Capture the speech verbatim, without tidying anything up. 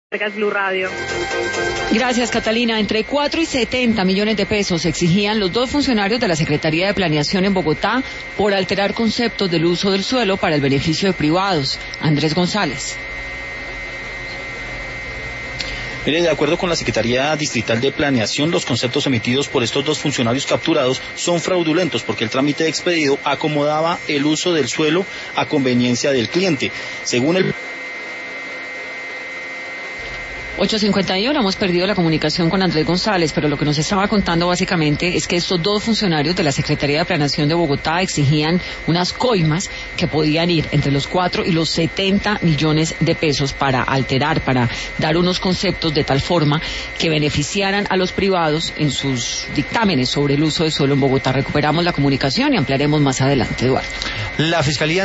Blue Radio. Gracias, Catalina. Entre cuatro y setenta millones de pesos exigían los dos funcionarios de la Secretaría de Planeación en Bogotá por alterar conceptos del uso del suelo para el beneficio de privados. Andrés González. Mire, de acuerdo con la Secretaría Distrital de Planeación, los conceptos emitidos por estos dos funcionarios capturados son fraudulentos porque el trámite expedido acomodaba el uso del suelo a conveniencia del cliente. Según el ocho cincuenta y uno, hemos perdido la comunicación con Andrés González, pero lo que nos estaba contando básicamente es que estos dos funcionarios de la Secretaría de Planeación de Bogotá exigían unas coimas que podían ir entre los cuatro y los setenta millones de pesos para alterar, para dar unos conceptos de tal forma que beneficiaran a los privados en sus dictámenes sobre el uso de suelo en Bogotá. Recuperamos la comunicación y ampliaremos más adelante, Eduardo. La Fiscalía